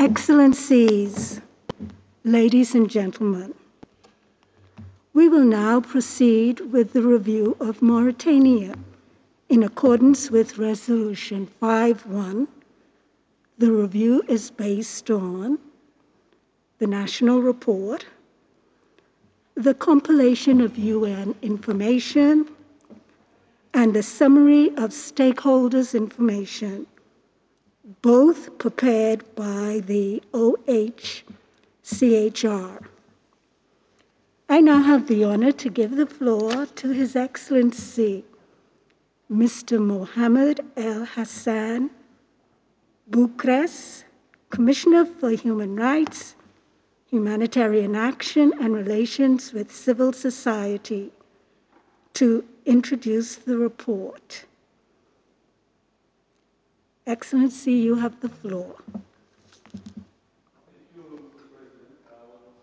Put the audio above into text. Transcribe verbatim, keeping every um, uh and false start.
Excellencies, ladies and gentlemen, we will now proceed with the review of Mauritania in accordance with Resolution five one. The review is based on the National Report, the compilation of U N information, and a summary of stakeholders' information, both prepared by the O H C H R. I now have the honor to give the floor to His Excellency, Mister Mohamed El Hassan Boukress, Commissioner for Human Rights, Humanitarian Action and Relations with Civil Society, to introduce the report. Excellency, you have the floor.